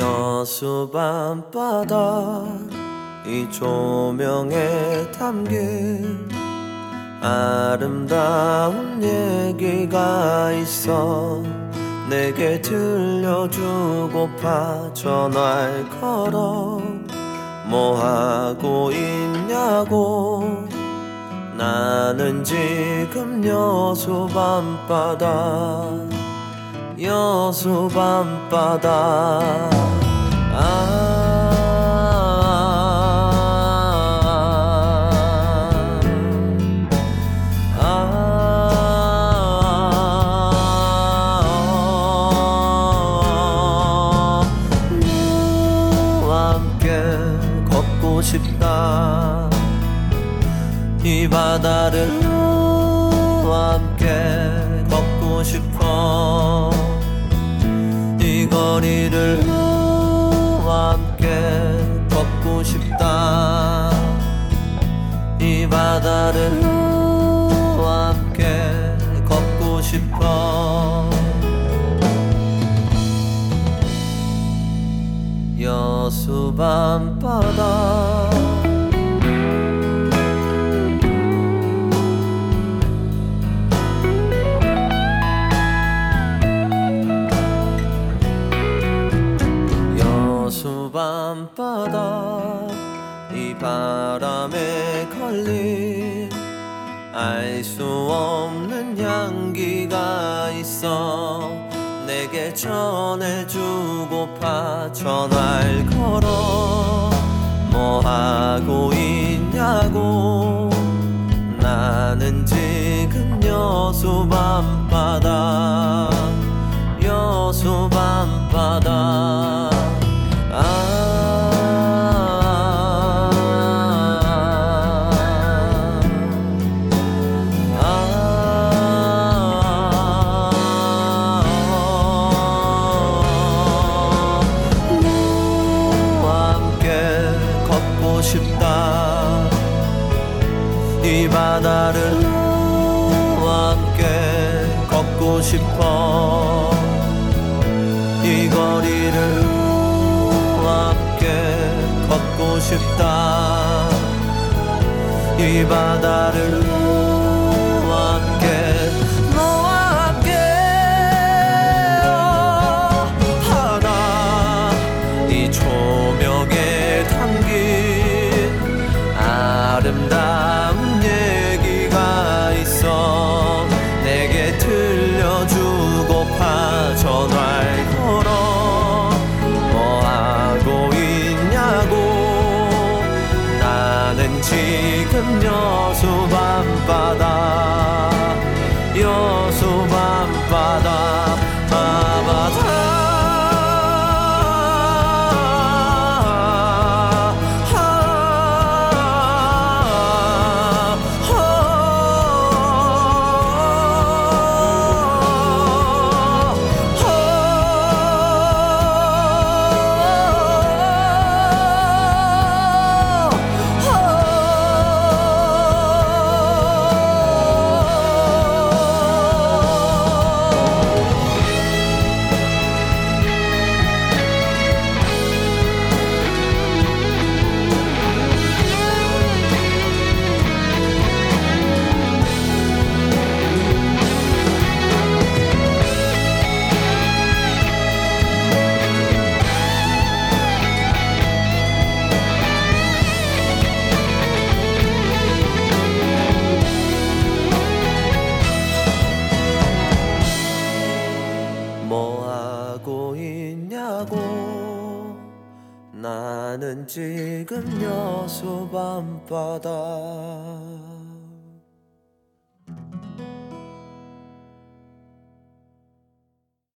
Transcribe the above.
여수 밤바다 이 조명에 담긴 아름다운 얘기가 있어 내게 들려주고파 전화를 걸어 뭐 하고 있냐고 나는 지금 여수 밤바다 여수 밤바다 너와 함께 걷고 싶다 이 바다를 너와 함께 걷고 싶어 이 거리를 너와 함께 걷고 싶다 이 바다를 너와 함께 걷고 싶어 여수 밤바다 밤바다 이 바람에 걸린 알 수 없는 향기가 있어 내게 전해주고파 전화를 걸어 뭐 하고 있냐고 나는 지금 여수 밤바다 여수 밤바다 싶다 이 바다를 너와 함께 걷고 싶어 이 거리를 너와 함께 걷고 싶다 이 바다를 너와 함께 하나 이 조명에 담긴 아름다운 얘기가 있어 내게 들려주고파 전화를 걸어 뭐 하고 있냐고 나는 지금 여수 밤바다 여수 밤바다 바다 뭐 하고 있냐고 나는 지금 여수 밤바다